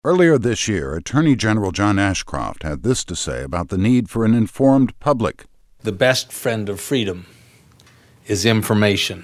Earlier this year, Attorney General John Ashcroft had this to say about the need for an informed public. The best friend of freedom is information,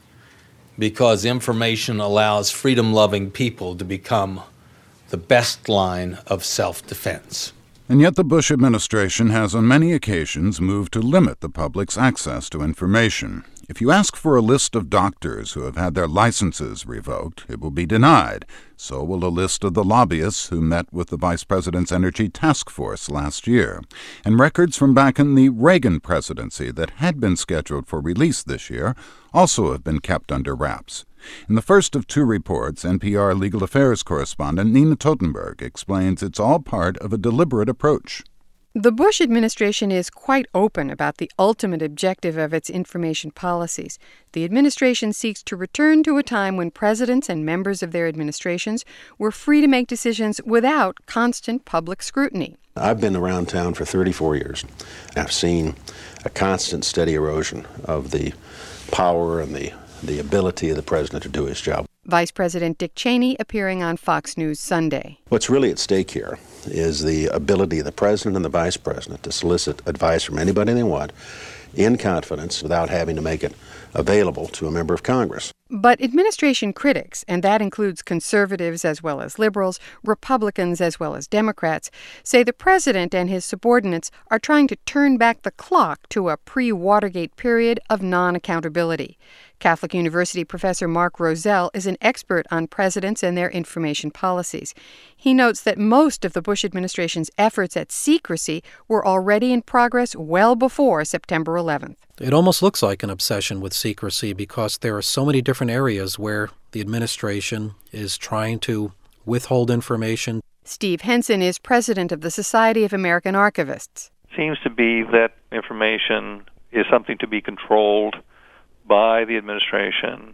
because information allows freedom-loving people to become the best line of self-defense. And yet the Bush administration has on many occasions moved to limit the public's access to information. If you ask for a list of doctors who have had their licenses revoked, it will be denied. So will a list of the lobbyists who met with the Vice President's Energy Task Force last year. And records from back in the Reagan presidency that had been scheduled for release this year also have been kept under wraps. In the first of two reports, NPR legal affairs correspondent Nina Totenberg explains it's all part of a deliberate approach. The Bush administration is quite open about the ultimate objective of its information policies. The administration seeks to return to a time when presidents and members of their administrations were free to make decisions without constant public scrutiny. I've been around town for 34 years. I've seen a constant, steady erosion of the power and the ability of the president to do his job. Vice President Dick Cheney appearing on Fox News Sunday. What's really at stake here is the ability of the president and the vice president to solicit advice from anybody they want in confidence without having to make it available to a member of Congress. But administration critics, and that includes conservatives as well as liberals, Republicans as well as Democrats, say the president and his subordinates are trying to turn back the clock to a pre-Watergate period of non-accountability. Catholic University professor Mark Rozell is an expert on presidents and their information policies. He notes that most of the Bush administration's efforts at secrecy were already in progress well before September 11th. It almost looks like an obsession with secrecy because there are so many different areas where the administration is trying to withhold information. Steve Henson is president of the Society of American Archivists. Seems to be that information is something to be controlled by the administration,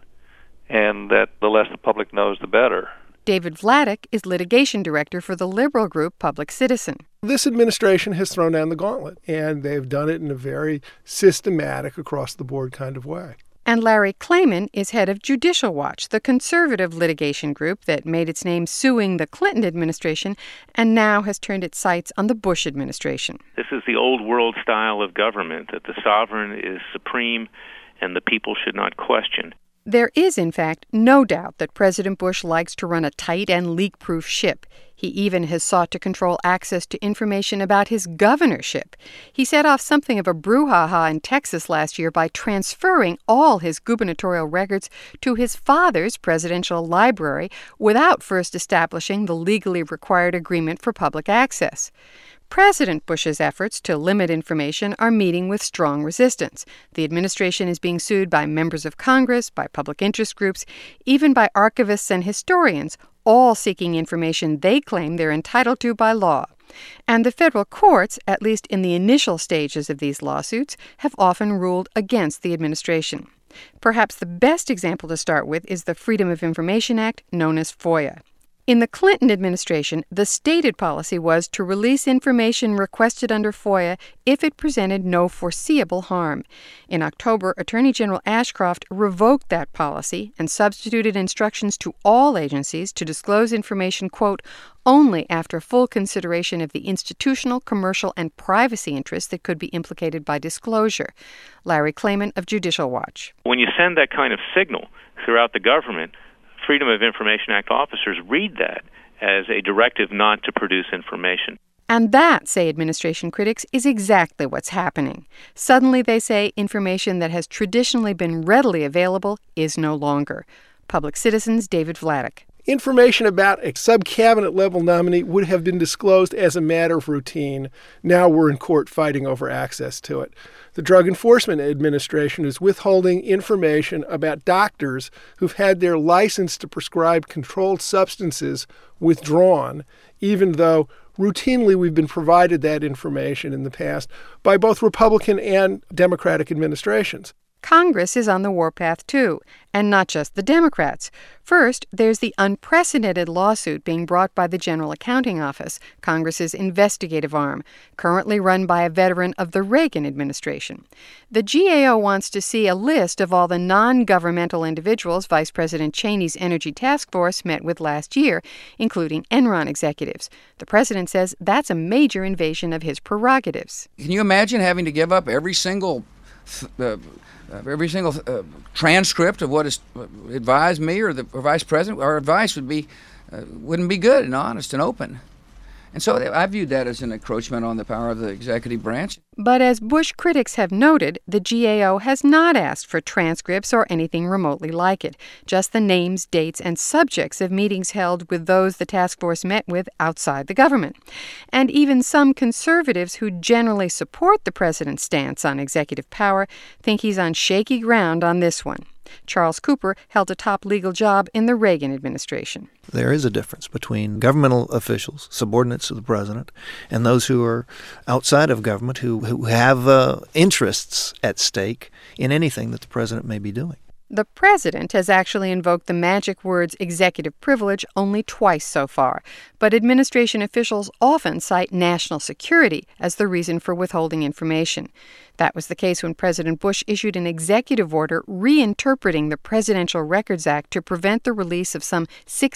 and that the less the public knows, the better. David Vladeck is litigation director for the liberal group Public Citizen. This administration has thrown down the gauntlet, and they've done it in a very systematic, across-the-board kind of way. And Larry Klayman is head of Judicial Watch, the conservative litigation group that made its name suing the Clinton administration and now has turned its sights on the Bush administration. This is the old world style of government, that the sovereign is supreme and the people should not question. There is, in fact, no doubt that President Bush likes to run a tight and leak-proof ship. He even has sought to control access to information about his governorship. He set off something of a brouhaha in Texas last year by transferring all his gubernatorial records to his father's presidential library without first establishing the legally required agreement for public access. President Bush's efforts to limit information are meeting with strong resistance. The administration is being sued by members of Congress, by public interest groups, even by archivists and historians, all seeking information they claim they're entitled to by law. And the federal courts, at least in the initial stages of these lawsuits, have often ruled against the administration. Perhaps the best example to start with is the Freedom of Information Act, known as FOIA. In the Clinton administration, the stated policy was to release information requested under FOIA if it presented no foreseeable harm. In October, Attorney General Ashcroft revoked that policy and substituted instructions to all agencies to disclose information, quote, only after full consideration of the institutional, commercial, and privacy interests that could be implicated by disclosure. Larry Klayman of Judicial Watch. When you send that kind of signal throughout the government, Freedom of Information Act officers read that as a directive not to produce information. And that, say administration critics, is exactly what's happening. Suddenly, they say, information that has traditionally been readily available is no longer. Public Citizen's David Vladeck. Information about a sub-cabinet level nominee would have been disclosed as a matter of routine. Now we're in court fighting over access to it. The Drug Enforcement Administration is withholding information about doctors who've had their license to prescribe controlled substances withdrawn, even though routinely we've been provided that information in the past by both Republican and Democratic administrations. Congress is on the warpath, too, and not just the Democrats. First, there's the unprecedented lawsuit being brought by the General Accounting Office, Congress's investigative arm, currently run by a veteran of the Reagan administration. The GAO wants to see a list of all the non-governmental individuals Vice President Cheney's Energy Task Force met with last year, including Enron executives. The president says that's a major invasion of his prerogatives. Can you imagine having to give up every single transcript of what is advised me or the vice president? Our advice wouldn't be good and honest and open. And so I viewed that as an encroachment on the power of the executive branch. But as Bush critics have noted, the GAO has not asked for transcripts or anything remotely like it, just the names, dates, and subjects of meetings held with those the task force met with outside the government. And even some conservatives who generally support the president's stance on executive power think he's on shaky ground on this one. Charles Cooper held a top legal job in the Reagan administration. There is a difference between governmental officials, subordinates to the president, and those who are outside of government who have interests at stake in anything that the president may be doing. The president has actually invoked the magic words executive privilege only twice so far, but administration officials often cite national security as the reason for withholding information. That was the case when President Bush issued an executive order reinterpreting the Presidential Records Act to prevent the release of some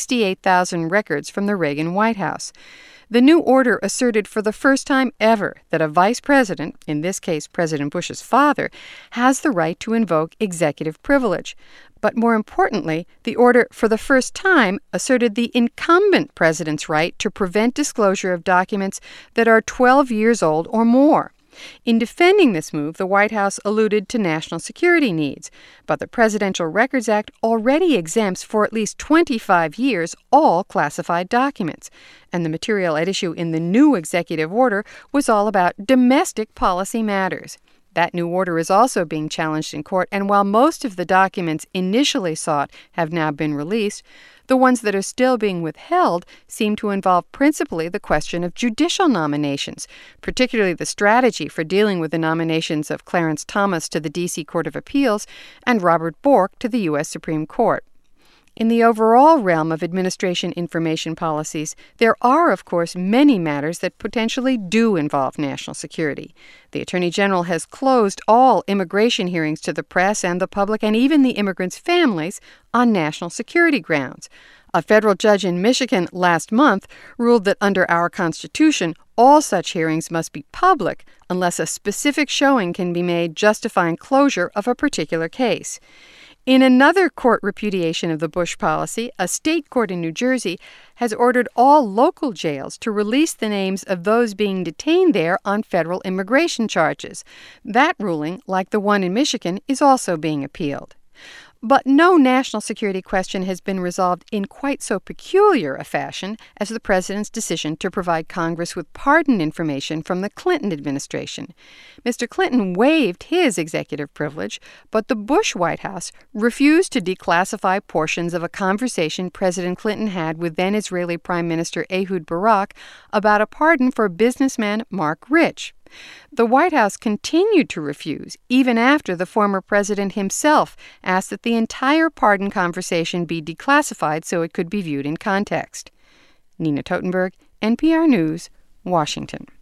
68,000 records from the Reagan White House. The new order asserted for the first time ever that a vice president, in this case President Bush's father, has the right to invoke executive privilege. But more importantly, the order for the first time asserted the incumbent president's right to prevent disclosure of documents that are 12 years old or more. In defending this move, the White House alluded to national security needs, but the Presidential Records Act already exempts for at least 25 years all classified documents, and the material at issue in the new executive order was all about domestic policy matters. That new order is also being challenged in court, and while most of the documents initially sought have now been released, the ones that are still being withheld seem to involve principally the question of judicial nominations, particularly the strategy for dealing with the nominations of Clarence Thomas to the D.C. Court of Appeals and Robert Bork to the U.S. Supreme Court. In the overall realm of administration information policies, there are, of course, many matters that potentially do involve national security. The Attorney General has closed all immigration hearings to the press and the public and even the immigrants' families on national security grounds. A federal judge in Michigan last month ruled that under our Constitution, all such hearings must be public unless a specific showing can be made justifying closure of a particular case. In another court repudiation of the Bush policy, a state court in New Jersey has ordered all local jails to release the names of those being detained there on federal immigration charges. That ruling, like the one in Michigan, is also being appealed. But no national security question has been resolved in quite so peculiar a fashion as the president's decision to provide Congress with pardon information from the Clinton administration. Mr. Clinton waived his executive privilege, but the Bush White House refused to declassify portions of a conversation President Clinton had with then-Israeli Prime Minister Ehud Barak about a pardon for businessman Mark Rich. The White House continued to refuse, even after the former president himself asked that the entire pardon conversation be declassified so it could be viewed in context. Nina Totenberg, NPR News, Washington.